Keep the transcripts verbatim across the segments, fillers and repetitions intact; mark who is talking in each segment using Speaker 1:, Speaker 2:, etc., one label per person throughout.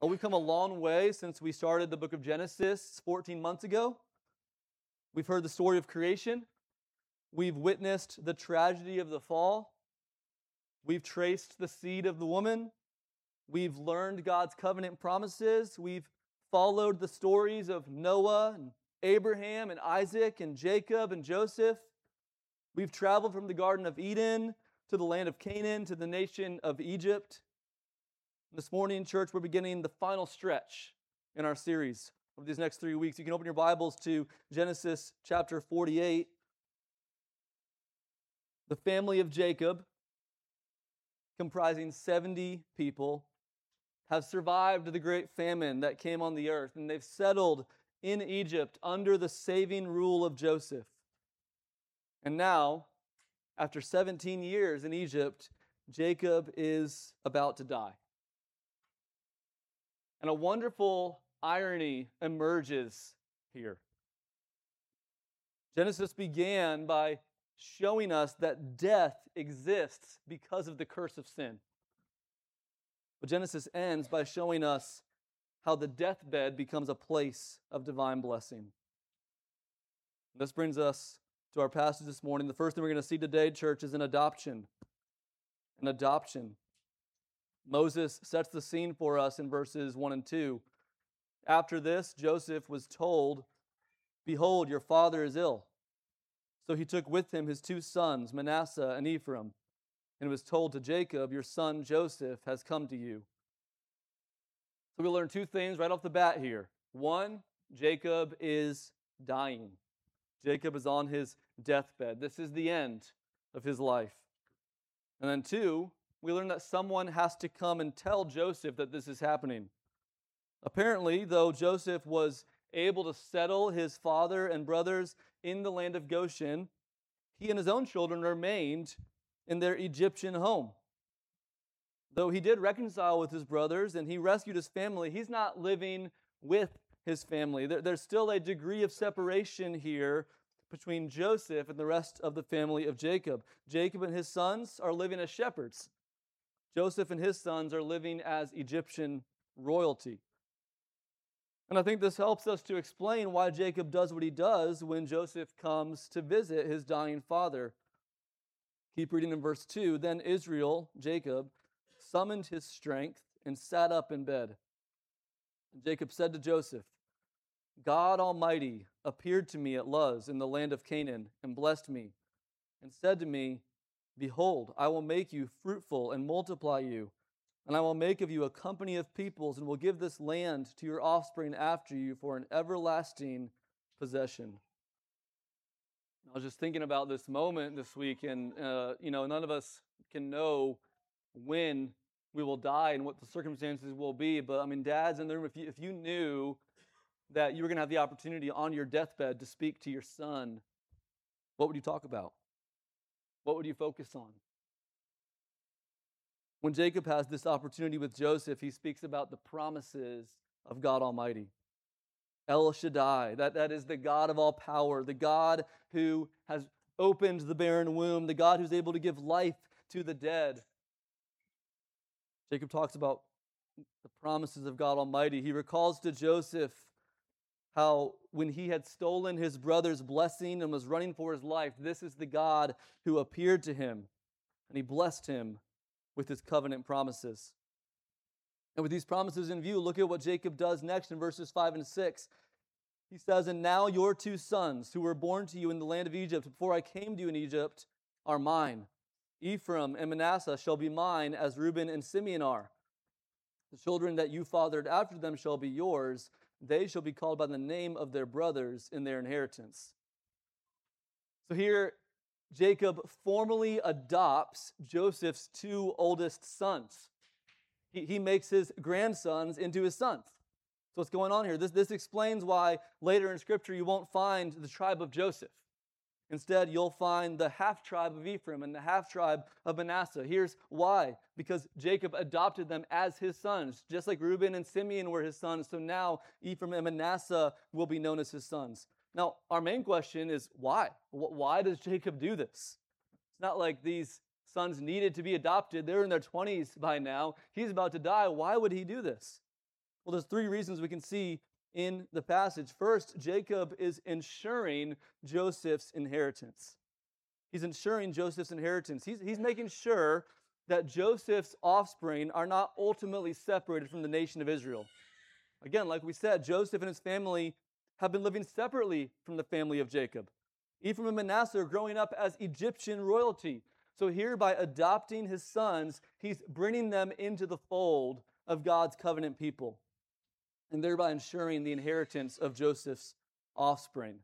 Speaker 1: Well, we've come a long way since we started the book of Genesis fourteen months ago. We've heard the story of creation. We've witnessed the tragedy of the fall. We've traced the seed of the woman. We've learned God's covenant promises. We've followed the stories of Noah and Abraham and Isaac and Jacob and Joseph. We've traveled from the Garden of Eden to the land of Canaan to the nation of Egypt. This morning in church, we're beginning the final stretch in our series over these next three weeks. You can open your Bibles to Genesis chapter forty-eight. The family of Jacob, comprising seventy people, have survived the great famine that came on the earth, and they've settled in Egypt under the saving rule of Joseph. And now, after seventeen years in Egypt, Jacob is about to die. And a wonderful irony emerges here. Genesis began by showing us that death exists because of the curse of sin. But Genesis ends by showing us how the deathbed becomes a place of divine blessing. This brings us to our passage this morning. The first thing we're going to see today, church, is an adoption. An adoption. Moses sets the scene for us in verses one and two. After this, Joseph was told, "Behold, your father is ill." So he took with him his two sons, Manasseh and Ephraim, and was told to Jacob, "Your son Joseph has come to you." So we learn two things right off the bat here. One, Jacob is dying. Jacob is on his deathbed. This is the end of his life. And then two, we learn that someone has to come and tell Joseph that this is happening. Apparently, though Joseph was able to settle his father and brothers in the land of Goshen, he and his own children remained in their Egyptian home. Though he did reconcile with his brothers and he rescued his family, he's not living with his family. There, there's still a degree of separation here between Joseph and the rest of the family of Jacob. Jacob and his sons are living as shepherds. Joseph and his sons are living as Egyptian royalty. And I think this helps us to explain why Jacob does what he does when Joseph comes to visit his dying father. Keep reading in verse two. Then Israel, Jacob, summoned his strength and sat up in bed. And Jacob said to Joseph, "God Almighty appeared to me at Luz in the land of Canaan and blessed me and said to me, 'Behold, I will make you fruitful and multiply you, and I will make of you a company of peoples and will give this land to your offspring after you for an everlasting possession.'" I was just thinking about this moment this week, and uh, you know, none of us can know when we will die and what the circumstances will be. But I mean, dads in the room, if you, if you knew that you were going to have the opportunity on your deathbed to speak to your son, what would you talk about? What would you focus on? When Jacob has this opportunity with Joseph, he speaks about the promises of God Almighty. El Shaddai, that, that is the God of all power, the God who has opened the barren womb, the God who's able to give life to the dead. Jacob talks about the promises of God Almighty. He recalls to Joseph how when he had stolen his brother's blessing and was running for his life, this is the God who appeared to him, and he blessed him with his covenant promises. And with these promises in view, look at what Jacob does next in verses five and six. He says, "And now your two sons, who were born to you in the land of Egypt, before I came to you in Egypt, are mine. Ephraim and Manasseh shall be mine, as Reuben and Simeon are. The children that you fathered after them shall be yours. They shall be called by the name of their brothers in their inheritance." So here, Jacob formally adopts Joseph's two oldest sons. He, he makes his grandsons into his sons. So what's going on here? This, this explains why later in Scripture you won't find the tribe of Joseph. Instead, you'll find the half-tribe of Ephraim and the half-tribe of Manasseh. Here's why. Because Jacob adopted them as his sons. Just like Reuben and Simeon were his sons, so now Ephraim and Manasseh will be known as his sons. Now, our main question is why? Why does Jacob do this? It's not like these sons needed to be adopted. They're in their twenties by now. He's about to die. Why would he do this? Well, there's three reasons we can see in the passage. First, Jacob is ensuring Joseph's inheritance. He's ensuring Joseph's inheritance. He's, he's making sure that Joseph's offspring are not ultimately separated from the nation of Israel. Again, like we said, Joseph and his family have been living separately from the family of Jacob. Ephraim and Manasseh are growing up as Egyptian royalty. So here, by adopting his sons, he's bringing them into the fold of God's covenant people, and thereby ensuring the inheritance of Joseph's offspring.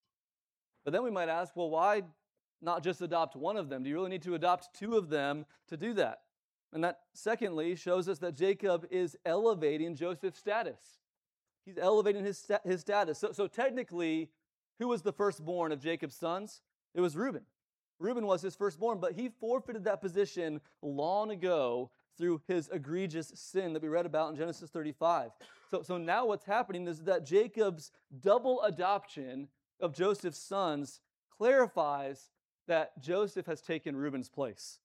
Speaker 1: But then we might ask, well, why not just adopt one of them? Do you really need to adopt two of them to do that? And that, secondly, shows us that Jacob is elevating Joseph's status. He's elevating his, his status. So, so technically, who was the firstborn of Jacob's sons? It was Reuben. Reuben was his firstborn, but he forfeited that position long ago through his egregious sin that we read about in Genesis thirty-five. So, so now what's happening is that Jacob's double adoption of Joseph's sons clarifies that Joseph has taken Reuben's place.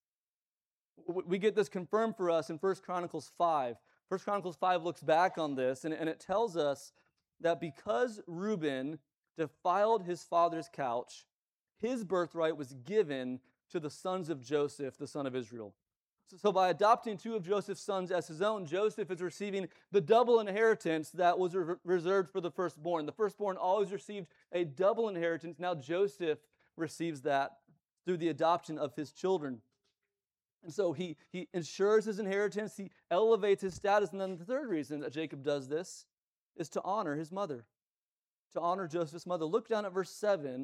Speaker 1: We get this confirmed for us in First Chronicles five. First Chronicles five looks back on this, and, and it tells us that because Reuben defiled his father's couch, his birthright was given to the sons of Joseph, the son of Israel. So, so by adopting two of Joseph's sons as his own, Joseph is receiving the double inheritance that was re- reserved for the firstborn. The firstborn always received a double inheritance. Now Joseph receives that through the adoption of his children. And so he, he ensures his inheritance, he elevates his status. And then the third reason that Jacob does this is to honor his mother, to honor Joseph's mother. Look down at verse seven.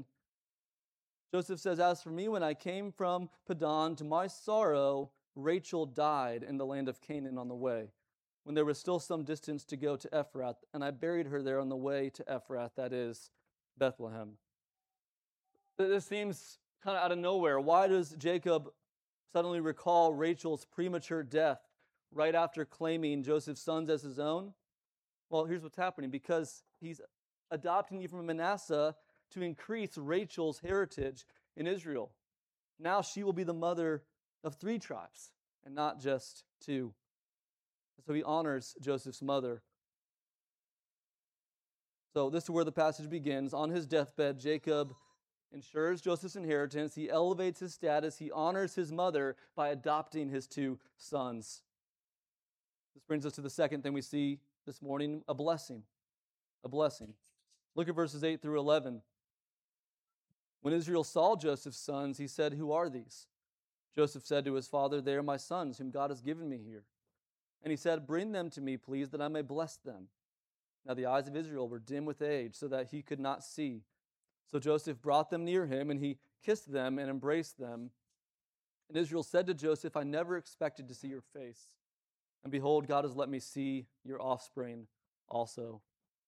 Speaker 1: Joseph says, "As for me, when I came from Paddan, to my sorrow, Rachel died in the land of Canaan on the way, when there was still some distance to go to Ephrath, and I buried her there on the way to Ephrath," that is, Bethlehem. This seems kind of out of nowhere. Why does Jacob suddenly recall Rachel's premature death right after claiming Joseph's sons as his own? Well, here's what's happening. Because he's adopting Ephraim and Manasseh to increase Rachel's heritage in Israel. Now she will be the mother of three tribes and not just two. So he honors Joseph's mother. So this is where the passage begins. On his deathbed, Jacob ensures Joseph's inheritance. He elevates his status. He honors his mother by adopting his two sons. This brings us to the second thing we see this morning, a blessing. A blessing. Look at verses eight through eleven. When Israel saw Joseph's sons, he said, "Who are these?" Joseph said to his father, "They are my sons, whom God has given me here." And he said, "Bring them to me, please, that I may bless them." Now the eyes of Israel were dim with age, so that he could not see. So Joseph brought them near him, and he kissed them and embraced them. And Israel said to Joseph, "I never expected to see your face. And behold, God has let me see your offspring also."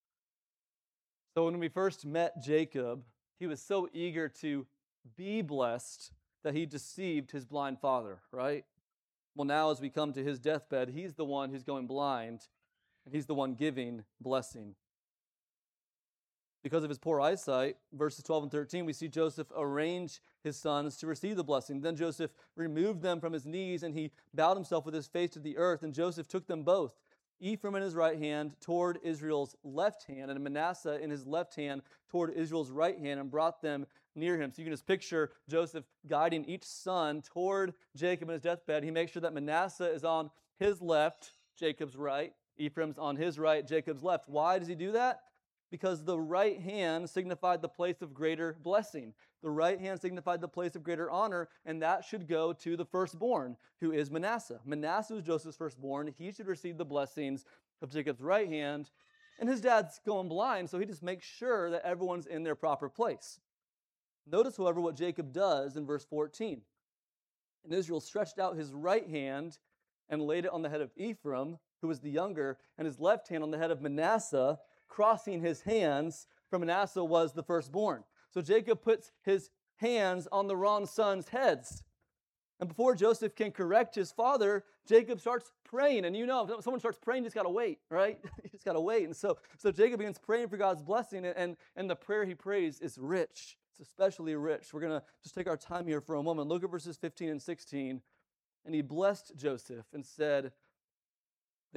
Speaker 1: So when we first met Jacob, he was so eager to be blessed that he deceived his blind father, right? Well, now as we come to his deathbed, he's the one who's going blind, and he's the one giving blessing. Because of his poor eyesight, verses twelve and thirteen, we see Joseph arrange his sons to receive the blessing. Then Joseph removed them from his knees, and he bowed himself with his face to the earth, and Joseph took them both, Ephraim in his right hand toward Israel's left hand, and Manasseh in his left hand toward Israel's right hand, and brought them near him. So you can just picture Joseph guiding each son toward Jacob in his deathbed. He makes sure that Manasseh is on his left, Jacob's right. Ephraim's on his right, Jacob's left. Why does he do that? Because the right hand signified the place of greater blessing. The right hand signified the place of greater honor, and that should go to the firstborn, who is Manasseh. Manasseh was Joseph's firstborn. He should receive the blessings of Jacob's right hand, and his dad's going blind, so he just makes sure that everyone's in their proper place. Notice, however, what Jacob does in verse fourteen. And Israel stretched out his right hand and laid it on the head of Ephraim, who was the younger, and his left hand on the head of Manasseh, crossing his hands, for Manasseh was the firstborn. So Jacob puts his hands on the wrong sons' heads. And before Joseph can correct his father, Jacob starts praying. And you know, if someone starts praying, you just got to wait, right? You just got to wait. And so, so Jacob begins praying for God's blessing, and, and the prayer he prays is rich. It's especially rich. We're going to just take our time here for a moment. Look at verses fifteen and sixteen. And he blessed Joseph and said,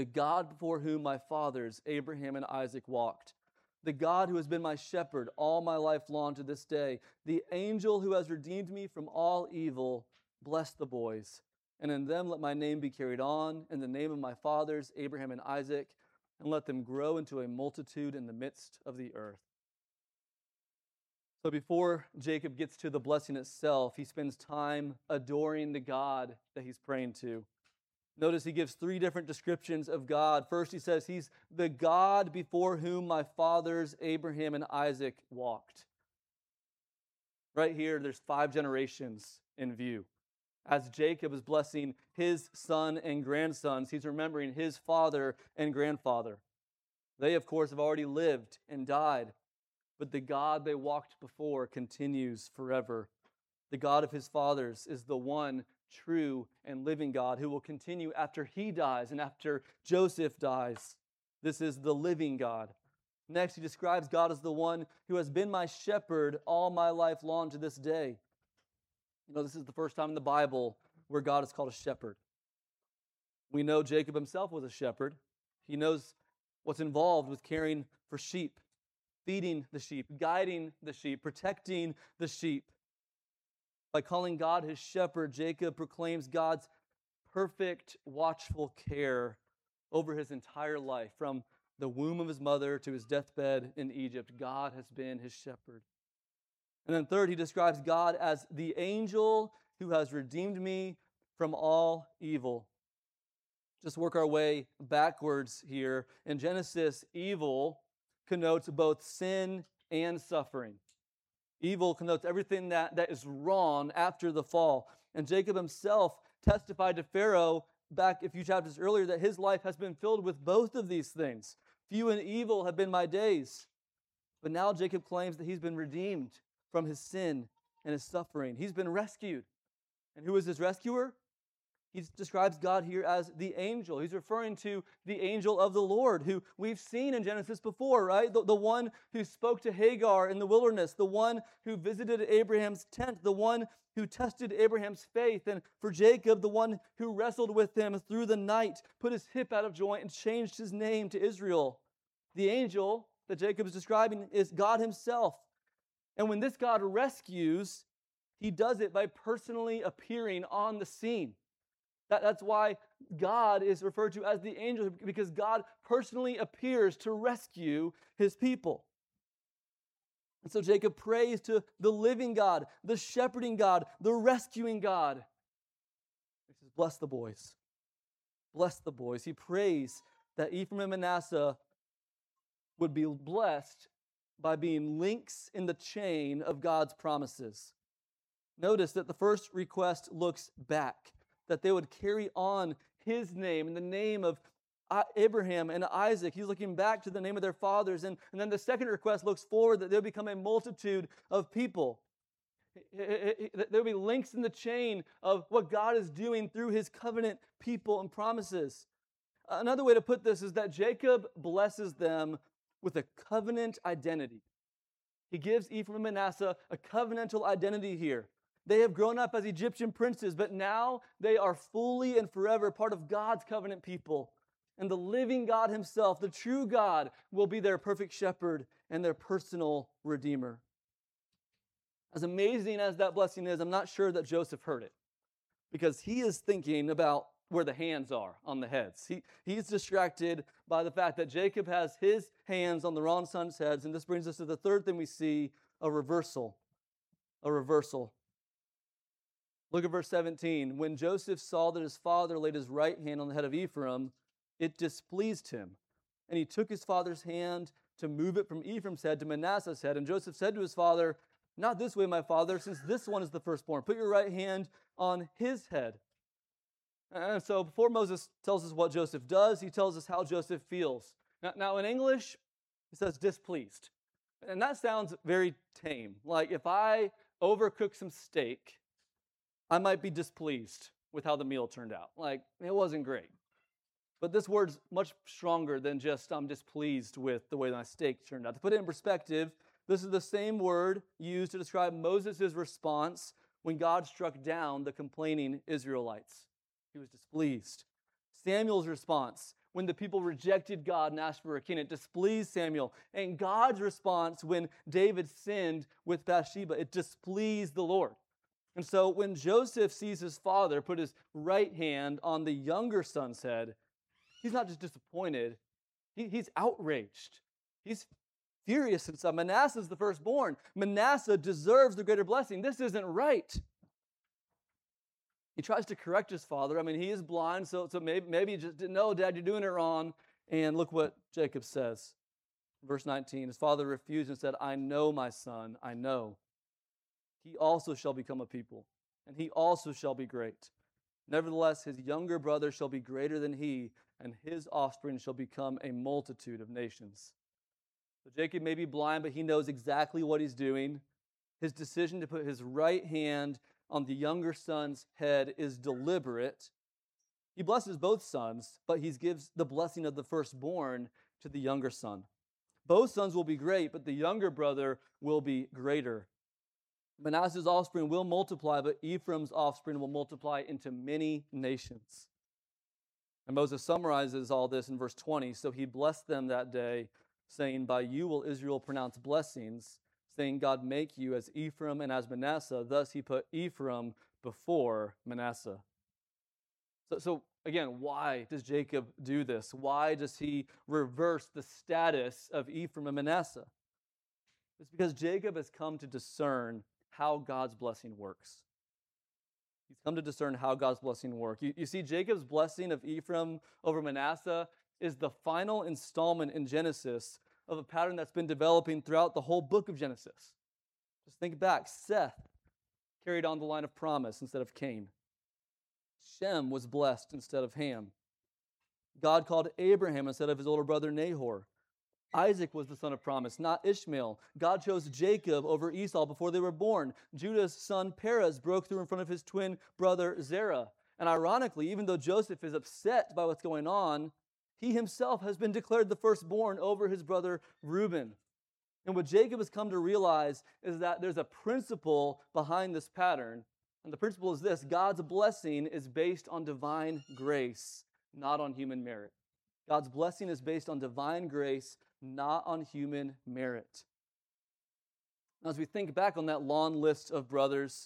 Speaker 1: the God before whom my fathers, Abraham and Isaac, walked, the God who has been my shepherd all my life long to this day, the angel who has redeemed me from all evil, bless the boys. And in them let my name be carried on, in the name of my fathers, Abraham and Isaac, and let them grow into a multitude in the midst of the earth. So before Jacob gets to the blessing itself, he spends time adoring the God that he's praying to. Notice he gives three different descriptions of God. First, he says he's the God before whom my fathers, Abraham and Isaac, walked. Right here, there's five generations in view. As Jacob is blessing his son and grandsons, he's remembering his father and grandfather. They, of course, have already lived and died, but the God they walked before continues forever. The God of his fathers is the one true and living God who will continue after he dies and after Joseph dies. This is the living God. Next, he describes God as the one who has been my shepherd all my life long to this day. You know, this is the first time in the Bible where God is called a shepherd. We know Jacob himself was a shepherd. He knows what's involved with caring for sheep, feeding the sheep, guiding the sheep, protecting the sheep. By calling God his shepherd, Jacob proclaims God's perfect, watchful care over his entire life. From the womb of his mother to his deathbed in Egypt, God has been his shepherd. And then third, he describes God as the angel who has redeemed me from all evil. Just work our way backwards here. In Genesis, evil connotes both sin and suffering. Evil connotes everything that, that is wrong after the fall. And Jacob himself testified to Pharaoh back a few chapters earlier that his life has been filled with both of these things. Few and evil have been my days. But now Jacob claims that he's been redeemed from his sin and his suffering. He's been rescued. And who is his rescuer? He describes God here as the angel. He's referring to the angel of the Lord, who we've seen in Genesis before, right? The, the one who spoke to Hagar in the wilderness, the one who visited Abraham's tent, the one who tested Abraham's faith, and for Jacob, the one who wrestled with him through the night, put his hip out of joint, and changed his name to Israel. The angel that Jacob is describing is God himself. And when this God rescues, he does it by personally appearing on the scene. That, that's why God is referred to as the angel, because God personally appears to rescue his people. And so Jacob prays to the living God, the shepherding God, the rescuing God. He says, bless the boys. Bless the boys. He prays that Ephraim and Manasseh would be blessed by being links in the chain of God's promises. Notice that the first request looks back, that they would carry on his name and the name of Abraham and Isaac. He's looking back to the name of their fathers. And, and then the second request looks forward, that they'll become a multitude of people. There'll be links in the chain of what God is doing through his covenant people and promises. Another way to put this is that Jacob blesses them with a covenant identity. He gives Ephraim and Manasseh a covenantal identity here. They have grown up as Egyptian princes, but now they are fully and forever part of God's covenant people. And the living God himself, the true God, will be their perfect shepherd and their personal redeemer. As amazing as that blessing is, I'm not sure that Joseph heard it, because he is thinking about where the hands are on the heads. He, he's distracted by the fact that Jacob has his hands on the wrong son's heads, and this brings us to the third thing we see, a reversal. A reversal. Look at verse seventeen. When Joseph saw that his father laid his right hand on the head of Ephraim, it displeased him. And he took his father's hand to move it from Ephraim's head to Manasseh's head. And Joseph said to his father, not this way, my father, since this one is the firstborn. Put your right hand on his head. And so before Moses tells us what Joseph does, he tells us how Joseph feels. Now, now in English, it says displeased. And that sounds very tame. Like if I overcook some steak, I might be displeased with how the meal turned out. Like, it wasn't great. But this word's much stronger than just I'm displeased with the way my steak turned out. To put it in perspective, this is the same word used to describe Moses' response when God struck down the complaining Israelites. He was displeased. Samuel's response when the people rejected God and asked for a king. It displeased Samuel. And God's response when David sinned with Bathsheba, it displeased the Lord. And so when Joseph sees his father put his right hand on the younger son's head, he's not just disappointed, he, he's outraged. He's furious inside. Manasseh's the firstborn. Manasseh deserves the greater blessing. This isn't right. He tries to correct his father. I mean, he is blind, so, so maybe, maybe he just didn't know, Dad, you're doing it wrong. And look what Jacob says. Verse nineteen, his father refused and said, I know, my son, I know. He also shall become a people, and he also shall be great. Nevertheless, his younger brother shall be greater than he, and his offspring shall become a multitude of nations. So Jacob may be blind, but he knows exactly what he's doing. His decision to put his right hand on the younger son's head is deliberate. He blesses both sons, but he gives the blessing of the firstborn to the younger son. Both sons will be great, but the younger brother will be greater. Manasseh's offspring will multiply, but Ephraim's offspring will multiply into many nations. And Moses summarizes all this in verse twenty. So he blessed them that day, saying, by you will Israel pronounce blessings, saying, God make you as Ephraim and as Manasseh. Thus he put Ephraim before Manasseh. So, so again, why does Jacob do this? Why does he reverse the status of Ephraim and Manasseh? It's because Jacob has come to discern how God's blessing works. He's come to discern how God's blessing works. You, you see, Jacob's blessing of Ephraim over Manasseh is the final installment in Genesis of a pattern that's been developing throughout the whole book of Genesis. Just think back. Seth carried on the line of promise instead of Cain. Shem was blessed instead of Ham. God called Abraham instead of his older brother Nahor. Isaac was the son of promise, not Ishmael. God chose Jacob over Esau before they were born. Judah's son Perez broke through in front of his twin brother Zerah. And ironically, even though Joseph is upset by what's going on, he himself has been declared the firstborn over his brother Reuben. And what Jacob has come to realize is that there's a principle behind this pattern. And the principle is this: God's blessing is based on divine grace, not on human merit. God's blessing is based on divine grace, not on human merit. Now, as we think back on that long list of brothers,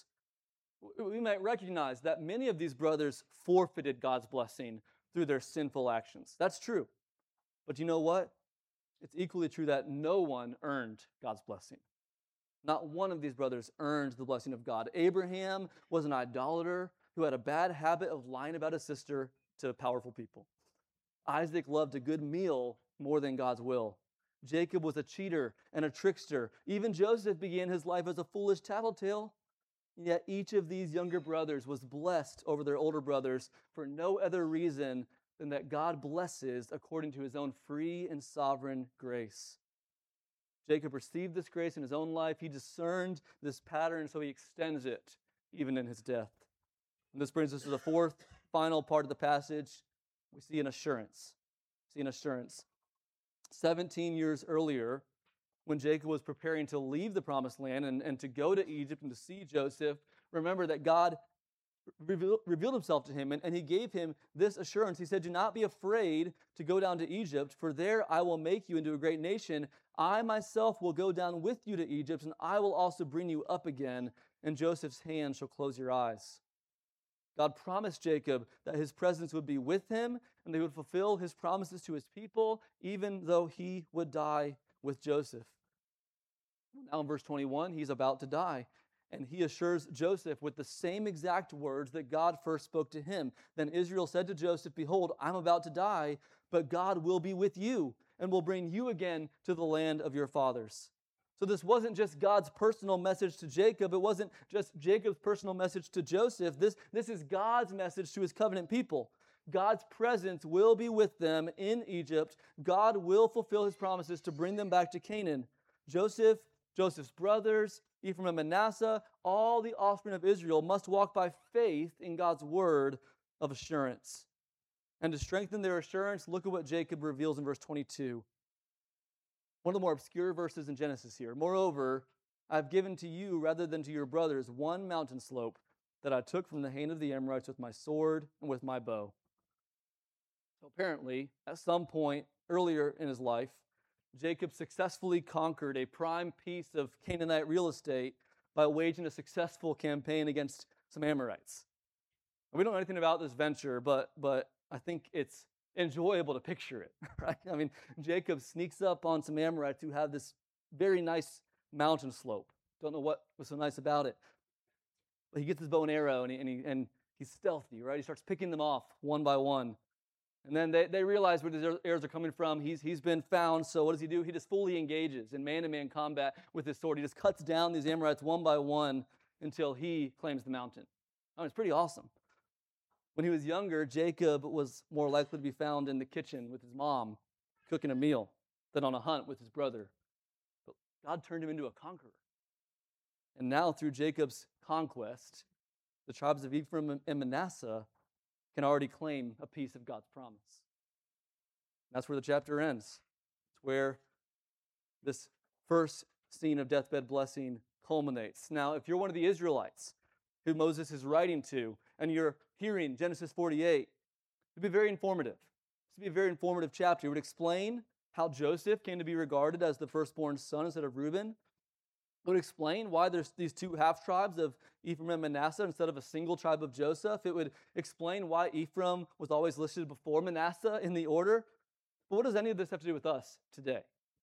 Speaker 1: we might recognize that many of these brothers forfeited God's blessing through their sinful actions. That's true. But you know what? It's equally true that no one earned God's blessing. Not one of these brothers earned the blessing of God. Abraham was an idolater who had a bad habit of lying about his sister to powerful people. Isaac loved a good meal more than God's will. Jacob was a cheater and a trickster. Even Joseph began his life as a foolish tattletale. Yet each of these younger brothers was blessed over their older brothers for no other reason than that God blesses according to his own free and sovereign grace. Jacob received this grace in his own life. He discerned this pattern, so he extends it even in his death. And this brings us to the fourth, final part of the passage. We see an assurance. We see an assurance. Seventeen years earlier, when Jacob was preparing to leave the promised land and, and to go to Egypt and to see Joseph, remember that God revealed, revealed himself to him, and, and he gave him this assurance. He said, do not be afraid to go down to Egypt, for there I will make you into a great nation. I myself will go down with you to Egypt, and I will also bring you up again, and Joseph's hand shall close your eyes. God promised Jacob that his presence would be with him, and they would fulfill his promises to his people, even though he would die with Joseph. Now in verse twenty-one, he's about to die, and he assures Joseph with the same exact words that God first spoke to him. Then Israel said to Joseph, behold, I'm about to die, but God will be with you, and will bring you again to the land of your fathers. So this wasn't just God's personal message to Jacob. It wasn't just Jacob's personal message to Joseph. This, this is God's message to his covenant people. God's presence will be with them in Egypt. God will fulfill his promises to bring them back to Canaan. Joseph, Joseph's brothers, Ephraim and Manasseh, all the offspring of Israel must walk by faith in God's word of assurance. And to strengthen their assurance, look at what Jacob reveals in verse twenty-two. One of the more obscure verses in Genesis here. Moreover, I've given to you, rather than to your brothers, one mountain slope that I took from the hand of the Amorites with my sword and with my bow. So apparently, at some point earlier in his life, Jacob successfully conquered a prime piece of Canaanite real estate by waging a successful campaign against some Amorites. We don't know anything about this venture, but but I think it's enjoyable to picture it, right? I mean, Jacob sneaks up on some Amorites who have this very nice mountain slope. Don't know what was so nice about it. But he gets his bow and arrow, and, he, and, he, and he's stealthy, right? He starts picking them off one by one. And then they, they realize where the arrows are coming from. He's, he's been found, so what does he do? He just fully engages in man-to-man combat with his sword. He just cuts down these Amorites one by one until he claims the mountain. I mean, it's pretty awesome. When he was younger, Jacob was more likely to be found in the kitchen with his mom, cooking a meal, than on a hunt with his brother. But God turned him into a conqueror. And now, through Jacob's conquest, the tribes of Ephraim and Manasseh can already claim a piece of God's promise. That's where the chapter ends. It's where this first scene of deathbed blessing culminates. Now, if you're one of the Israelites who Moses is writing to, and you're hearing Genesis forty-eight, it'd be very informative. This would be a very informative chapter. It would explain how Joseph came to be regarded as the firstborn son instead of Reuben. It would explain why there's these two half-tribes of Ephraim and Manasseh instead of a single tribe of Joseph. It would explain why Ephraim was always listed before Manasseh in the order. But what does any of this have to do with us today?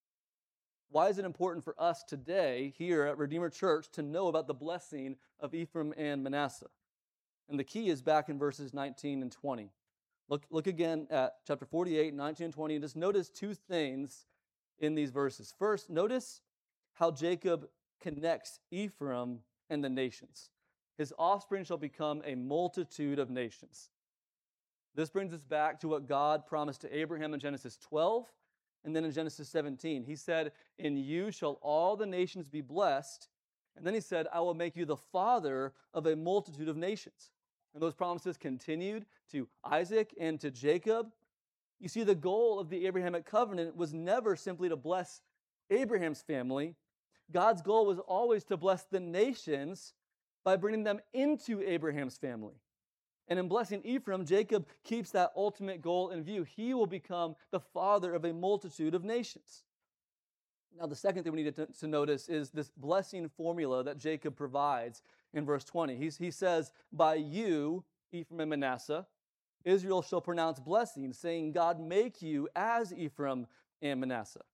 Speaker 1: Why is it important for us today here at Redeemer Church to know about the blessing of Ephraim and Manasseh? And the key is back in verses nineteen and twenty. Look, look again at chapter forty-eight, nineteen and twenty, and just notice two things in these verses. First, notice how Jacob connects Ephraim and the nations. His offspring shall become a multitude of nations. This brings us back to what God promised to Abraham in Genesis twelve and then in Genesis seventeen. He said, "In you shall all the nations be blessed." And then he said, "I will make you the father of a multitude of nations." And those promises continued to Isaac and to Jacob. You see, the goal of the Abrahamic covenant was never simply to bless Abraham's family. God's goal was always to bless the nations by bringing them into Abraham's family. And in blessing Ephraim, Jacob keeps that ultimate goal in view. He will become the father of a multitude of nations. Now, the second thing we need to, to notice is this blessing formula that Jacob provides in verse twenty. He's, he says, "By you, Ephraim and Manasseh, Israel shall pronounce blessing, saying, God make you as Ephraim and Manasseh."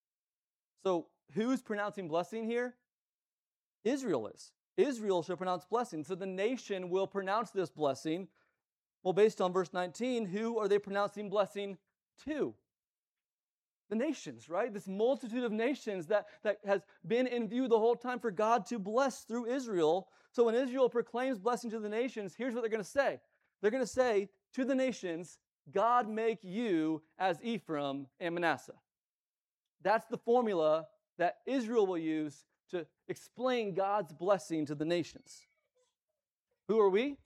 Speaker 1: So, who's pronouncing blessing here? Israel is. Israel shall pronounce blessing. So the nation will pronounce this blessing. Well, based on verse nineteen, who are they pronouncing blessing to? The nations, right? This multitude of nations that, that has been in view the whole time for God to bless through Israel. So when Israel proclaims blessing to the nations, here's what they're going to say. They're going to say to the nations, God make you as Ephraim and Manasseh. That's the formula that Israel will use to explain God's blessing to the nations. Who are we?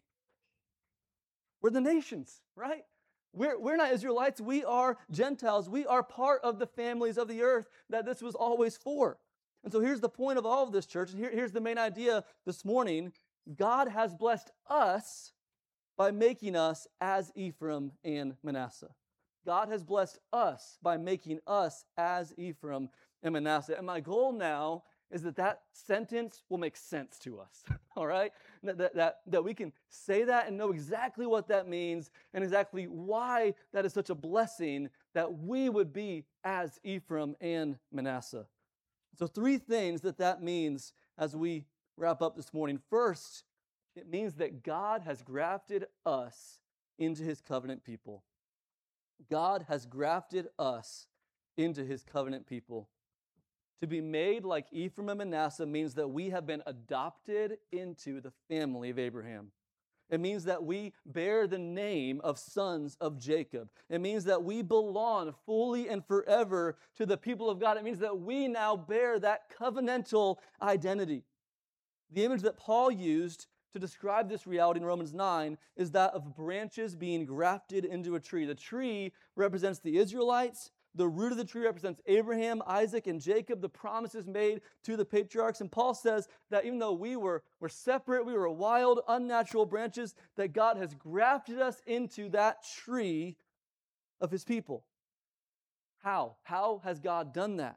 Speaker 1: We're the nations, right? We're, we're not Israelites. We are Gentiles. We are part of the families of the earth that this was always for. And so here's the point of all of this, church. And here, here's the main idea this morning. God has blessed us by making us as Ephraim and Manasseh. God has blessed us by making us as Ephraim and Manasseh. And my goal now is that that sentence will make sense to us, all right? That, that, that, that we can say that and know exactly what that means and exactly why that is such a blessing that we would be as Ephraim and Manasseh. So three things that that means as we wrap up this morning. First, it means that God has grafted us into His covenant people. God has grafted us into His covenant people. To be made like Ephraim and Manasseh means that we have been adopted into the family of Abraham. It means that we bear the name of sons of Jacob. It means that we belong fully and forever to the people of God. It means that we now bear that covenantal identity. The image that Paul used to describe this reality in Romans nine is that of branches being grafted into a tree. The tree represents the Israelites. The root of the tree represents Abraham, Isaac, and Jacob, the promises made to the patriarchs. And Paul says that even though we were, were separate, we were wild, unnatural branches, that God has grafted us into that tree of his people. How? How has God done that?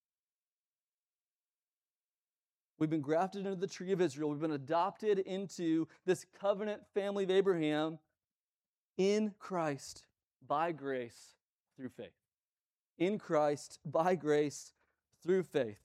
Speaker 1: We've been grafted into the tree of Israel. We've been adopted into this covenant family of Abraham in Christ by grace through faith. In Christ by grace through faith.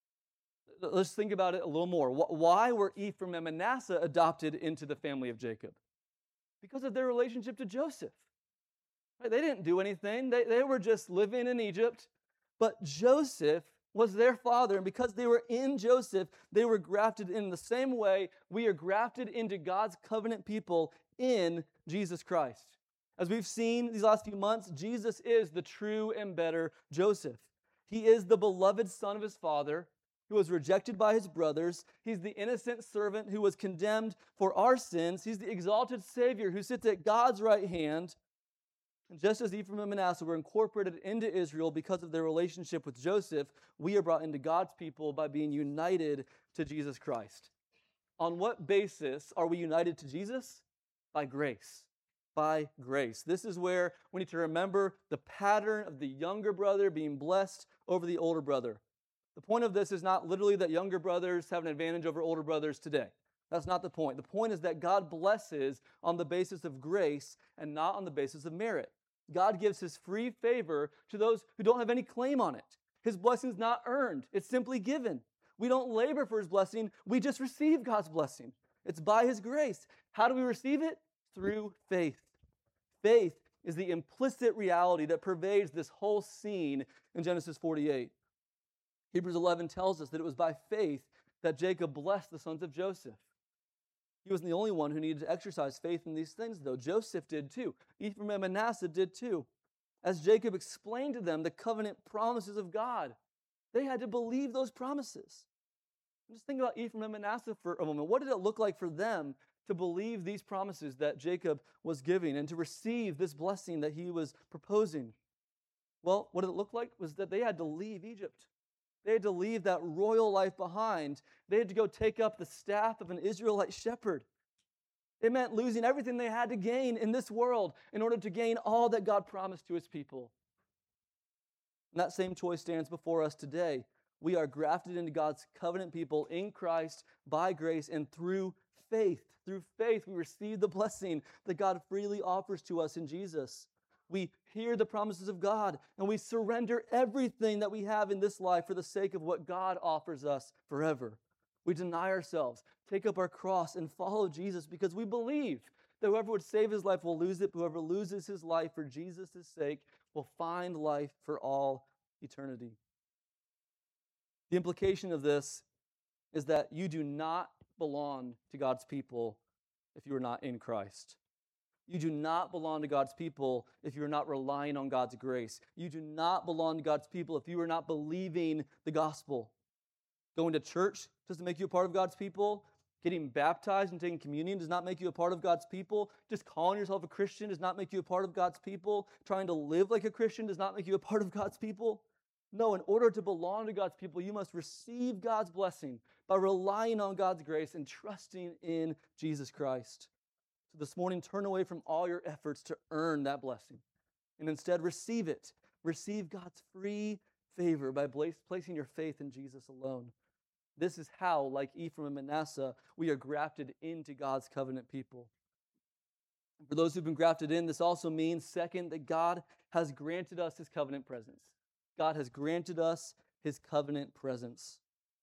Speaker 1: Let's think about it a little more. Why were Ephraim and Manasseh adopted into the family of Jacob? Because of their relationship to Joseph. Right? They didn't do anything. They, they were just living in Egypt. But Joseph was their father, and because they were in Joseph, they were grafted in the same way we are grafted into God's covenant people in Jesus Christ. As we've seen these last few months, Jesus is the true and better Joseph. He is the beloved son of his father, who was rejected by his brothers. He's the innocent servant who was condemned for our sins. He's the exalted Savior who sits at God's right hand. And just as Ephraim and Manasseh were incorporated into Israel because of their relationship with Joseph, we are brought into God's people by being united to Jesus Christ. On what basis are we united to Jesus? By grace. By grace. This is where we need to remember the pattern of the younger brother being blessed over the older brother. The point of this is not literally that younger brothers have an advantage over older brothers today. That's not the point. The point is that God blesses on the basis of grace and not on the basis of merit. God gives his free favor to those who don't have any claim on it. His blessing is not earned. It's simply given. We don't labor for his blessing. We just receive God's blessing. It's by his grace. How do we receive it? Through faith. Faith is the implicit reality that pervades this whole scene in Genesis forty-eight. Hebrews eleven tells us that it was by faith that Jacob blessed the sons of Joseph. He wasn't the only one who needed to exercise faith in these things, though. Joseph did too. Ephraim and Manasseh did too. As Jacob explained to them the covenant promises of God, they had to believe those promises. Just think about Ephraim and Manasseh for a moment. What did it look like for them to believe these promises that Jacob was giving and to receive this blessing that he was proposing? Well, what did it look like was that they had to leave Egypt. They had to leave that royal life behind. They had to go take up the staff of an Israelite shepherd. It meant losing everything they had to gain in this world in order to gain all that God promised to his people. And that same choice stands before us today. We are grafted into God's covenant people in Christ by grace and through faith. Through faith, we receive the blessing that God freely offers to us in Jesus. We hear the promises of God, and we surrender everything that we have in this life for the sake of what God offers us forever. We deny ourselves, take up our cross, and follow Jesus because we believe that whoever would save his life will lose it, but whoever loses his life for Jesus' sake will find life for all eternity. The implication of this is that you do not belong to God's people if you are not in Christ. You do not belong to God's people if you're not relying on God's grace. You do not belong to God's people if you are not believing the gospel. Going to church doesn't make you a part of God's people. Getting baptized and taking communion does not make you a part of God's people. Just calling yourself a Christian does not make you a part of God's people. Trying to live like a Christian does not make you a part of God's people. No, in order to belong to God's people, you must receive God's blessing by relying on God's grace and trusting in Jesus Christ. So this morning, turn away from all your efforts to earn that blessing and instead receive it. Receive God's free favor by placing your faith in Jesus alone. This is how, like Ephraim and Manasseh, we are grafted into God's covenant people. For those who've been grafted in, this also means, second, that God has granted us his covenant presence. God has granted us his covenant presence.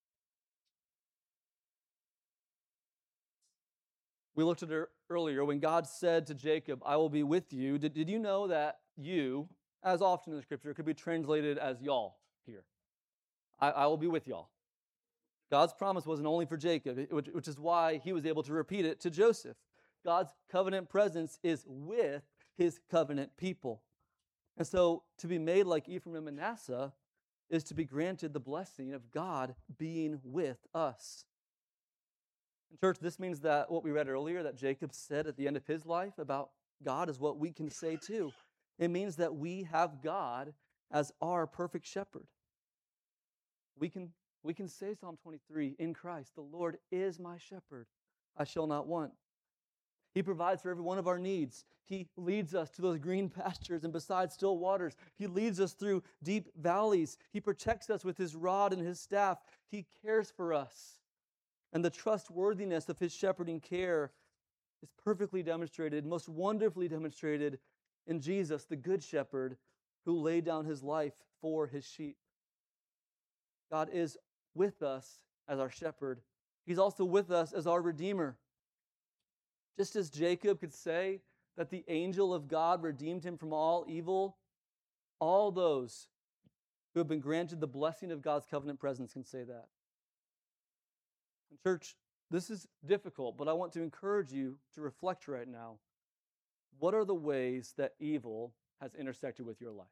Speaker 1: We looked at it earlier when God said to Jacob, I will be with you. Did, did you know that you, as often in the scripture, could be translated as y'all here? I, I will be with y'all. God's promise wasn't only for Jacob, which, which is why he was able to repeat it to Joseph. God's covenant presence is with his covenant people. And so to be made like Ephraim and Manasseh is to be granted the blessing of God being with us. In church, this means that what we read earlier, that Jacob said at the end of his life about God, is what we can say too. It means that we have God as our perfect shepherd. We can, we can say Psalm twenty-three in Christ, the Lord is my shepherd, I shall not want. He provides for every one of our needs. He leads us to those green pastures and beside still waters. He leads us through deep valleys. He protects us with His rod and His staff. He cares for us. And the trustworthiness of His shepherding care is perfectly demonstrated, most wonderfully demonstrated in Jesus, the Good Shepherd, who laid down His life for His sheep. God is with us as our shepherd. He's also with us as our Redeemer. Just as Jacob could say that the angel of God redeemed him from all evil, all those who have been granted the blessing of God's covenant presence can say that. And church, this is difficult, but I want to encourage you to reflect right now. What are the ways that evil has intersected with your life?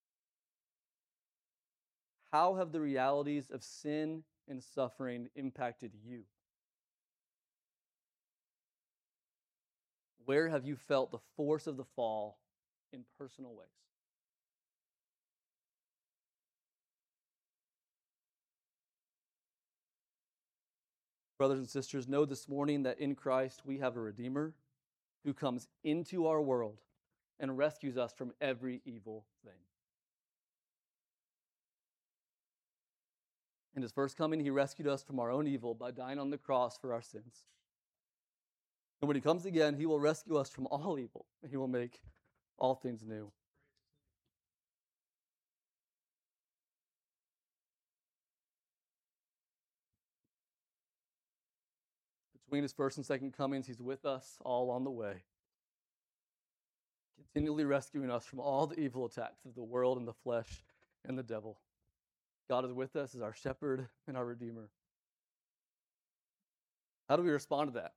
Speaker 1: How have the realities of sin and suffering impacted you? Where have you felt the force of the fall in personal ways? Brothers and sisters, know this morning that in Christ we have a Redeemer who comes into our world and rescues us from every evil thing. In His first coming, He rescued us from our own evil by dying on the cross for our sins. And when He comes again, He will rescue us from all evil, and He will make all things new. Between His first and second comings, He's with us all on the way, continually rescuing us from all the evil attacks of the world and the flesh and the devil. God is with us as our shepherd and our Redeemer. How do we respond to that?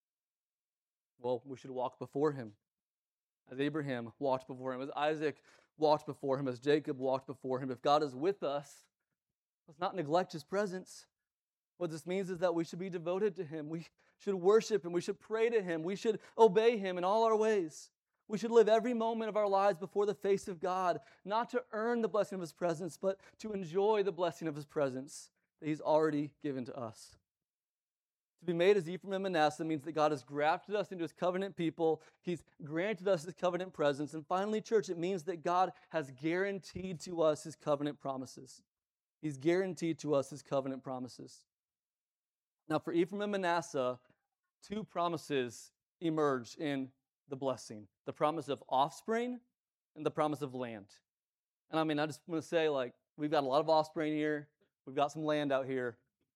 Speaker 1: Well, we should walk before Him, as Abraham walked before Him, as Isaac walked before Him, as Jacob walked before Him. If God is with us, let's not neglect His presence. What this means is that we should be devoted to Him. We should worship Him. We should pray to Him. We should obey Him in all our ways. We should live every moment of our lives before the face of God, not to earn the blessing of His presence, but to enjoy the blessing of His presence that He's already given to us. To be made as Ephraim and Manasseh means that God has grafted us into His covenant people. He's granted us His covenant presence. And finally, church, it means that God has guaranteed to us His covenant promises. He's guaranteed to us His covenant promises. Now, for Ephraim and Manasseh, two promises emerge in the blessing. The promise of offspring and the promise of land. And I mean, I just want to say, like, we've got a lot of offspring here. We've got some land out here.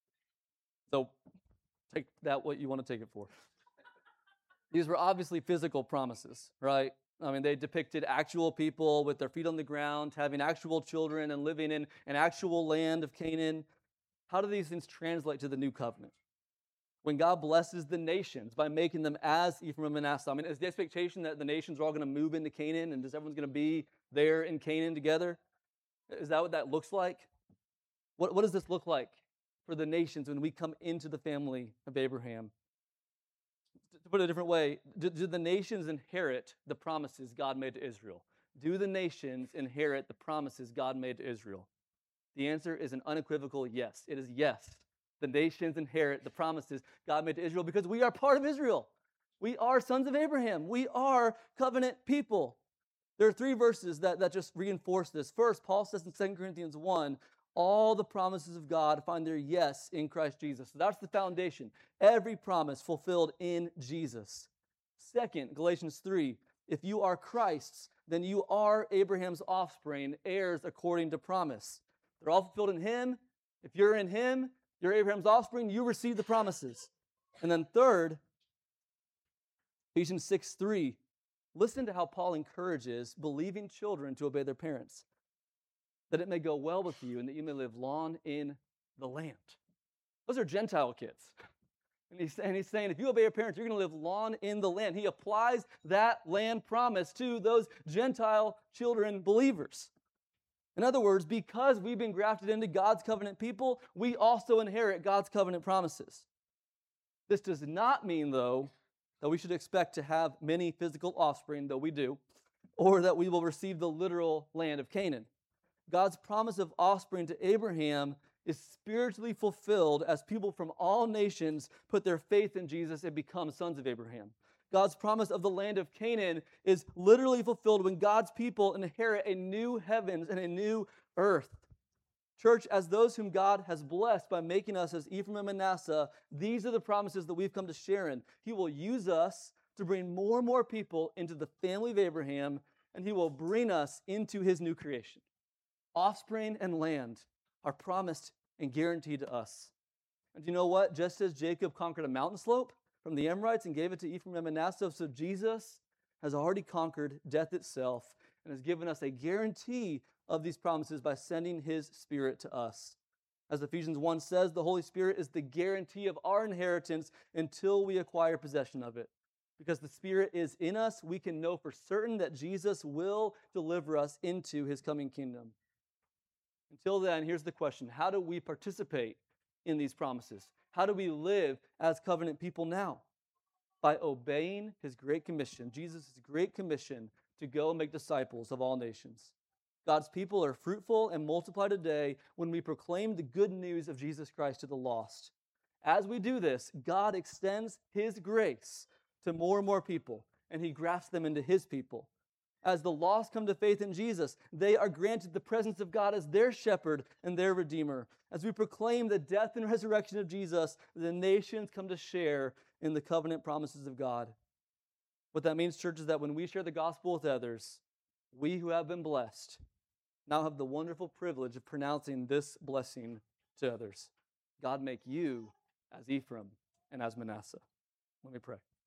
Speaker 1: So take that what you want to take it for. These were obviously physical promises, right? I mean, they depicted actual people with their feet on the ground, having actual children and living in an actual land of Canaan. How do these things translate to the new covenant? When God blesses the nations by making them as Ephraim and Manasseh, I mean, is the expectation that the nations are all going to move into Canaan and just everyone's going to be there in Canaan together? Is that what that looks like? What, what does this look like for the nations when we come into the family of Abraham? To put it a different way, do, do the nations inherit the promises God made to Israel? Do the nations inherit the promises God made to Israel? The answer is an unequivocal yes. It is yes. The nations inherit the promises God made to Israel because we are part of Israel. We are sons of Abraham. We are covenant people. There are three verses that, that just reinforce this. First, Paul says in Second Corinthians one, all the promises of God find their yes in Christ Jesus. So that's the foundation. Every promise fulfilled in Jesus. Second, Galatians three, if you are Christ's, then you are Abraham's offspring, heirs according to promise. They're all fulfilled in Him. If you're in Him, you're Abraham's offspring, you receive the promises. And then third, Ephesians six three, listen to how Paul encourages believing children to obey their parents, that it may go well with you and that you may live long in the land. Those are Gentile kids. And he's, and he's saying, if you obey your parents, you're going to live long in the land. He applies that land promise to those Gentile children believers. In other words, because we've been grafted into God's covenant people, we also inherit God's covenant promises. This does not mean, though, that we should expect to have many physical offspring, though we do, or that we will receive the literal land of Canaan. God's promise of offspring to Abraham is spiritually fulfilled as people from all nations put their faith in Jesus and become sons of Abraham. God's promise of the land of Canaan is literally fulfilled when God's people inherit a new heavens and a new earth. Church, as those whom God has blessed by making us as Ephraim and Manasseh, these are the promises that we've come to share in. He will use us to bring more and more people into the family of Abraham, and He will bring us into His new creation. Offspring and land are promised and guaranteed to us. And you know what? Just as Jacob conquered a mountain slope from the Amorites and gave it to Ephraim and Manasseh, so Jesus has already conquered death itself and has given us a guarantee of these promises by sending His Spirit to us. As Ephesians one says, the Holy Spirit is the guarantee of our inheritance until we acquire possession of it. Because the Spirit is in us, we can know for certain that Jesus will deliver us into His coming kingdom. Until then, here's the question: how do we participate in these promises? How do we live as covenant people now? By obeying His great commission, Jesus' great commission to go and make disciples of all nations. God's people are fruitful and multiply today when we proclaim the good news of Jesus Christ to the lost. As we do this, God extends His grace to more and more people, and He grafts them into His people. As the lost come to faith in Jesus, they are granted the presence of God as their shepherd and their redeemer. As we proclaim the death and resurrection of Jesus, the nations come to share in the covenant promises of God. What that means, church, is that when we share the gospel with others, we who have been blessed now have the wonderful privilege of pronouncing this blessing to others. God make you as Ephraim and as Manasseh. Let me pray.